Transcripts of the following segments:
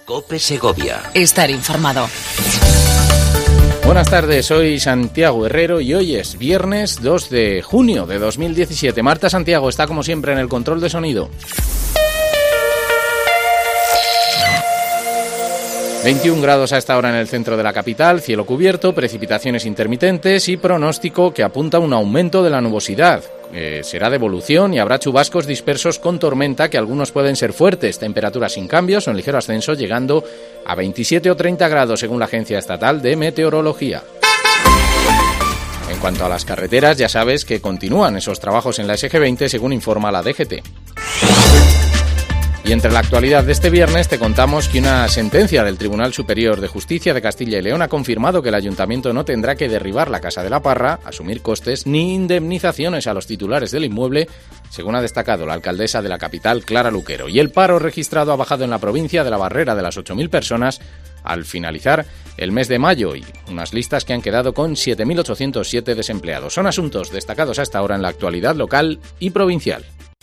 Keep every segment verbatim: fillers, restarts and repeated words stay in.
COPE Segovia. Estar informado. Buenas tardes, soy Santiago Herrero y hoy es viernes dos de junio de dos mil diecisiete. Marta Santiago está como siempre en el control de sonido. veintiún grados a esta hora en el centro de la capital, cielo cubierto, precipitaciones intermitentes y pronóstico que apunta a un aumento de la nubosidad. Eh, será de evolución y habrá chubascos dispersos con tormenta que algunos pueden ser fuertes. Temperaturas sin cambios o en ligero ascenso llegando a veintisiete o treinta grados según la Agencia Estatal de Meteorología. En cuanto a las carreteras, ya sabes que continúan esos trabajos en la ese ge veinte según informa la de ge te. Y entre la actualidad de este viernes te contamos que una sentencia del Tribunal Superior de Justicia de Castilla y León ha confirmado que el Ayuntamiento no tendrá que derribar la Casa de la Parra, asumir costes ni indemnizaciones a los titulares del inmueble, según ha destacado la alcaldesa de la capital, Clara Luquero. Y el paro registrado ha bajado en la provincia de la barrera de las ocho mil personas al finalizar el mes de mayo y unas listas que han quedado con siete mil ochocientos siete desempleados. Son asuntos destacados hasta ahora en la actualidad local y provincial.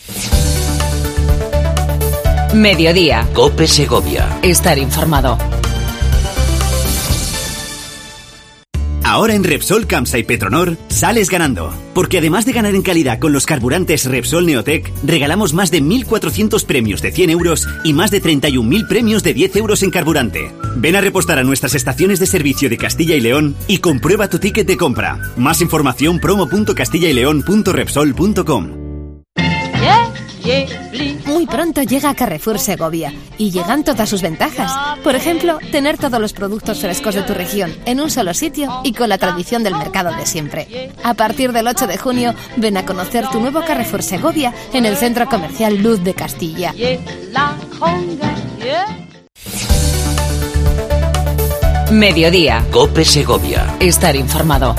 Mediodía. COPE Segovia. Estar informado. Ahora en Repsol, Camsa y Petronor sales ganando. Porque además de ganar en calidad con los carburantes Repsol Neotec, regalamos más de mil cuatrocientos premios de cien euros y más de treinta y un mil premios de diez euros en carburante. Ven a repostar a nuestras estaciones de servicio de Castilla y León y comprueba tu ticket de compra. Más información promo punto castilla y león punto repsol punto com. Muy pronto llega Carrefour Segovia y llegan todas sus ventajas. Por ejemplo, tener todos los productos frescos de tu región en un solo sitio y con la tradición del mercado de siempre. A partir del ocho de junio, ven a conocer tu nuevo Carrefour Segovia en el Centro Comercial Luz de Castilla. Mediodía. COPE Segovia. Estar informado.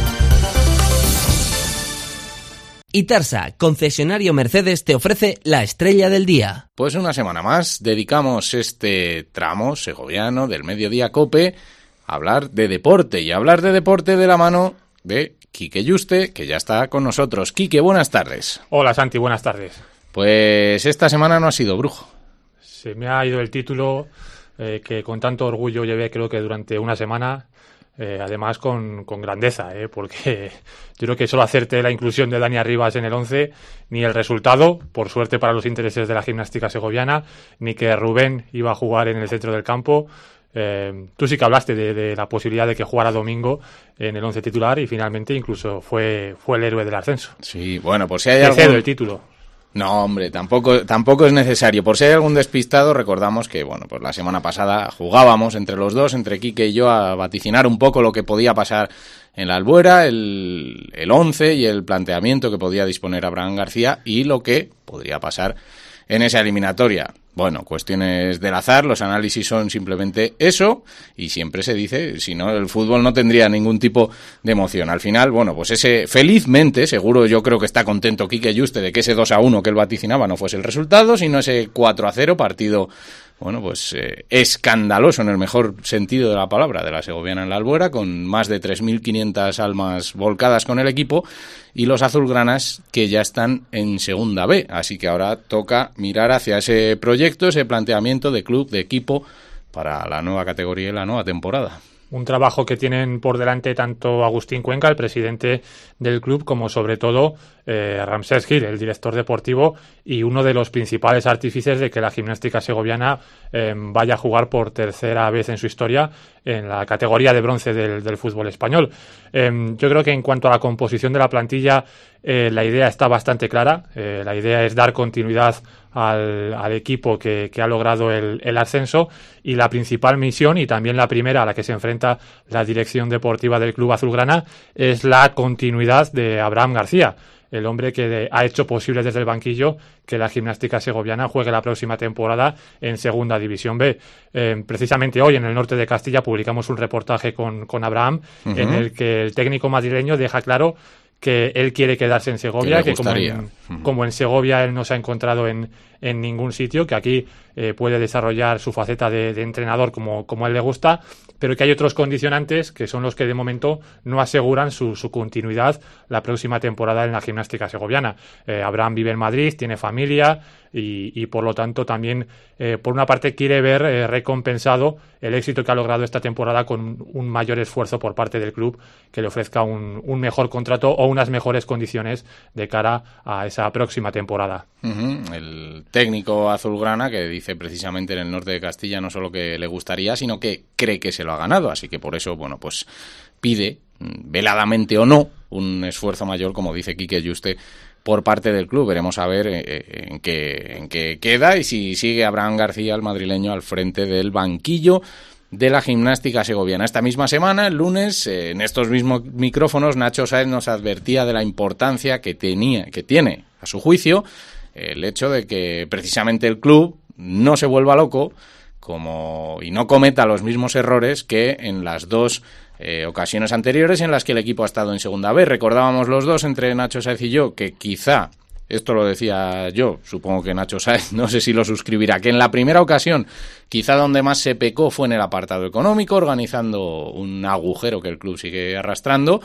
Itarsa, concesionario Mercedes, te ofrece la estrella del día. Pues una semana más dedicamos este tramo segoviano del Mediodía COPE a hablar de deporte y a hablar de deporte de la mano de Quique Yuste, que ya está con nosotros. Quique, buenas tardes. Hola Santi, buenas tardes. Pues esta semana no ha sido brujo. Se me ha ido el título eh, que con tanto orgullo llevé creo que durante una semana. Eh, además con, con grandeza, eh, porque yo creo que solo hacerte la inclusión de Dani Arribas en el once, ni el resultado, por suerte para los intereses de la gimnástica segoviana, ni que Rubén iba a jugar en el centro del campo. Eh, tú sí que hablaste de, de la posibilidad de que jugara Domingo en el once titular y finalmente incluso fue, fue el héroe del ascenso. Sí, bueno, por si hay Te algún... cedo el título. No, hombre, tampoco tampoco es necesario. Por si hay algún despistado, recordamos que, bueno, pues la semana pasada jugábamos entre los dos, entre Quique y yo, a vaticinar un poco lo que podía pasar en la Albuera, el, el once y el planteamiento que podía disponer Abraham García y lo que podría pasar en esa eliminatoria. Bueno, cuestiones del azar, los análisis son simplemente eso y siempre se dice, si no, el fútbol no tendría ningún tipo de emoción. Al final, bueno, pues ese, felizmente, seguro yo creo que está contento Quique Yuste de que ese dos a uno que él vaticinaba no fuese el resultado, sino ese cuatro a cero, partido, bueno, pues eh, escandaloso en el mejor sentido de la palabra de la segoviana en la Albuera, con más de tres mil quinientas almas volcadas con el equipo y los azulgranas que ya están en segunda B. Así que ahora toca mirar hacia ese proyecto, ese planteamiento de club, de equipo para la nueva categoría y la nueva temporada. Un trabajo que tienen por delante tanto Agustín Cuenca, el presidente del club, como sobre todo eh, Ramsés Gil, el director deportivo y uno de los principales artífices de que la gimnástica segoviana eh, vaya a jugar por tercera vez en su historia en la categoría de bronce del, del fútbol español. Eh, yo creo que en cuanto a la composición de la plantilla, eh, la idea está bastante clara. Eh, la idea es dar continuidad al, al equipo que, que ha logrado el, el ascenso y la principal misión y también la primera a la que se enfrenta la dirección deportiva del club azulgrana es la continuidad de Abraham García, el hombre que de, ha hecho posible desde el banquillo que la gimnástica segoviana juegue la próxima temporada en Segunda División B. Eh, precisamente hoy en el norte de Castilla publicamos un reportaje con, con Abraham uh-huh. en el que el técnico madrileño deja claro que él quiere quedarse en Segovia, que, que como, en, uh-huh. como en Segovia él no se ha encontrado en, en ningún sitio, que aquí eh, puede desarrollar su faceta de, de entrenador como, como a él le gusta, pero que hay otros condicionantes que son los que de momento no aseguran su, su continuidad la próxima temporada en la Gimnástica Segoviana. Eh, Abraham vive en Madrid, tiene familia y, y por lo tanto también eh, por una parte quiere ver eh, recompensado el éxito que ha logrado esta temporada con un mayor esfuerzo por parte del club que le ofrezca un, un mejor contrato o unas mejores condiciones de cara a esa próxima temporada. Uh-huh. El técnico azulgrana que dice precisamente en el norte de Castilla no solo que le gustaría, sino que cree que se lo ha ganado, así que por eso, bueno, pues pide, veladamente o no, un esfuerzo mayor, como dice Quique Yuste, por parte del club. Veremos a ver eh, en qué en qué queda y si sigue Abraham García, el madrileño, al frente del banquillo de la Gimnástica Segoviana. Esta misma semana, el lunes, eh, en estos mismos micrófonos, Nacho Sáenz nos advertía de la importancia que tenía, que tiene, a su juicio, el hecho de que precisamente el club no se vuelva loco como y no cometa los mismos errores que en las dos eh, ocasiones anteriores en las que el equipo ha estado en Segunda B. Recordábamos los dos, entre Nacho Sáenz y yo, que quizá, esto lo decía yo, supongo que Nacho Sáenz, no sé si lo suscribirá, que en la primera ocasión quizá donde más se pecó fue en el apartado económico, organizando un agujero que el club sigue arrastrando.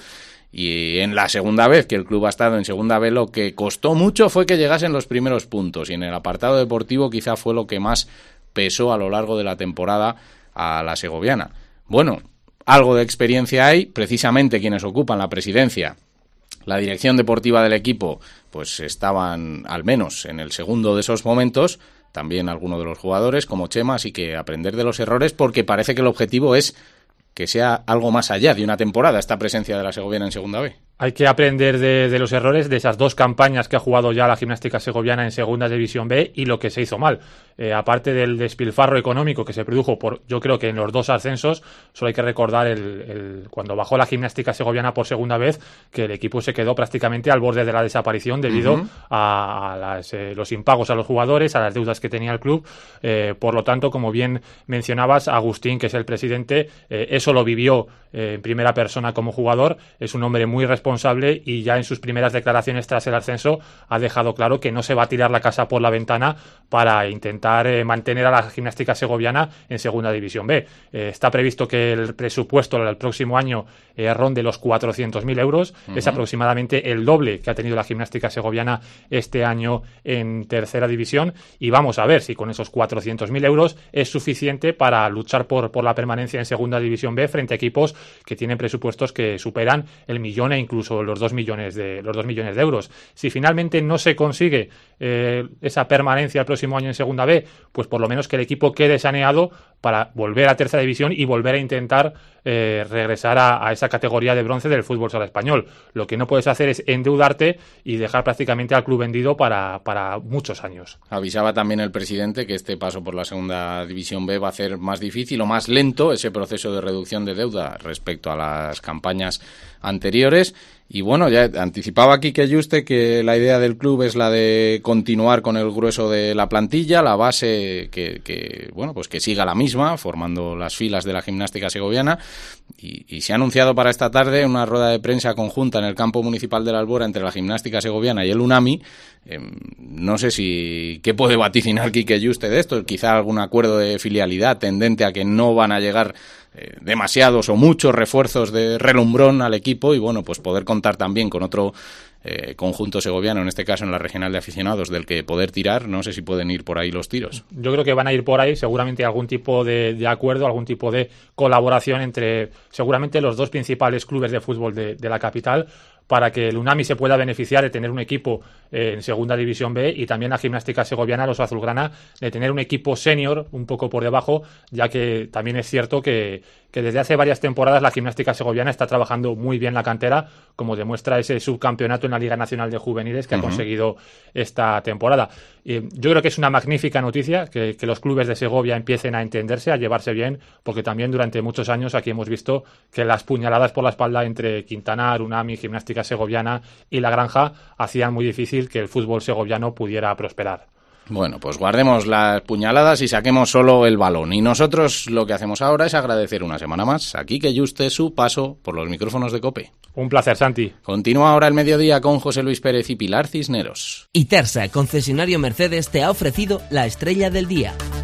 Y en la segunda vez que el club ha estado en Segunda B, lo que costó mucho fue que llegasen los primeros puntos, y en el apartado deportivo quizá fue lo que más pesó a lo largo de la temporada a la segoviana. Bueno, algo de experiencia hay, precisamente quienes ocupan la presidencia, la dirección deportiva del equipo, pues estaban al menos en el segundo de esos momentos, también algunos de los jugadores como Chema, así que aprender de los errores, porque parece que el objetivo es que sea algo más allá de una temporada esta presencia de la segoviana en Segunda B. Hay que aprender de, de los errores de esas dos campañas que ha jugado ya la Gimnástica Segoviana en Segunda División B y lo que se hizo mal. Eh, aparte del despilfarro económico que se produjo, por, yo creo que en los dos ascensos, solo hay que recordar el, el, cuando bajó la Gimnástica Segoviana por segunda vez, que el equipo se quedó prácticamente al borde de la desaparición debido uh-huh. a, a las, eh, los impagos a los jugadores, a las deudas que tenía el club. Eh, por lo tanto, como bien mencionabas, Agustín, que es el presidente, eh, eso lo vivió eh, en primera persona como jugador, es un hombre muy responsable responsable y ya en sus primeras declaraciones tras el ascenso ha dejado claro que no se va a tirar la casa por la ventana para intentar eh, mantener a la Gimnástica Segoviana en Segunda División B. Eh, está previsto que el presupuesto el próximo año eh, ronde los cuatrocientos mil euros, uh-huh. es aproximadamente el doble que ha tenido la Gimnástica Segoviana este año en Tercera División, y vamos a ver si con esos cuatrocientos mil euros es suficiente para luchar por, por la permanencia en Segunda División B frente a equipos que tienen presupuestos que superan el millón e incluso los dos millones de los dos millones de euros. Si finalmente no se consigue eh, esa permanencia el próximo año en Segunda B, pues por lo menos que el equipo quede saneado para volver a Tercera División y volver a intentar eh, regresar a, a esa categoría de bronce del fútbol sala español. Lo que no puedes hacer es endeudarte y dejar prácticamente al club vendido para, para muchos años. Avisaba también el presidente que este paso por la Segunda División B va a hacer más difícil o más lento ese proceso de reducción de deuda respecto a las campañas anteriores. Y bueno, ya anticipaba aquí que Yuste que la idea del club es la de continuar con el grueso de la plantilla, la base que, que bueno, pues que siga la misma, formando las filas de la Gimnástica Segoviana, y, y se ha anunciado para esta tarde una rueda de prensa conjunta en el campo municipal de la Albora entre la Gimnástica Segoviana y el UNAMI. Eh, no sé si qué puede vaticinar Quique Yuste de esto, quizá algún acuerdo de filialidad tendente a que no van a llegar eh, demasiados o muchos refuerzos de relumbrón al equipo, y bueno, pues poder contar también con otro eh, conjunto segoviano, en este caso en la regional de aficionados, del que poder tirar. No sé si pueden ir por ahí los tiros. Yo creo que van a ir por ahí, seguramente algún tipo de, de acuerdo, algún tipo de colaboración entre seguramente los dos principales clubes de fútbol de, de la capital, para que el UNAMI se pueda beneficiar de tener un equipo eh, en Segunda División B, y también la Gimnástica Segoviana, los azulgrana, de tener un equipo senior un poco por debajo, ya que también es cierto que, que desde hace varias temporadas la Gimnástica Segoviana está trabajando muy bien la cantera, como demuestra ese subcampeonato en la Liga Nacional de Juveniles que uh-huh. ha conseguido esta temporada. Eh, yo creo que es una magnífica noticia que, que los clubes de Segovia empiecen a entenderse, a llevarse bien, porque también durante muchos años aquí hemos visto que las puñaladas por la espalda entre Quintanar, UNAMI, Gimnástica Segoviana y La Granja hacían muy difícil que el fútbol segoviano pudiera prosperar. Bueno, pues guardemos las puñaladas y saquemos solo el balón. Y nosotros lo que hacemos ahora es agradecer una semana más a Quique Yuste su paso por los micrófonos de COPE. Un placer, Santi. Continúa ahora el mediodía con José Luis Pérez y Pilar Cisneros. Itarsa, concesionario Mercedes, te ha ofrecido la estrella del día.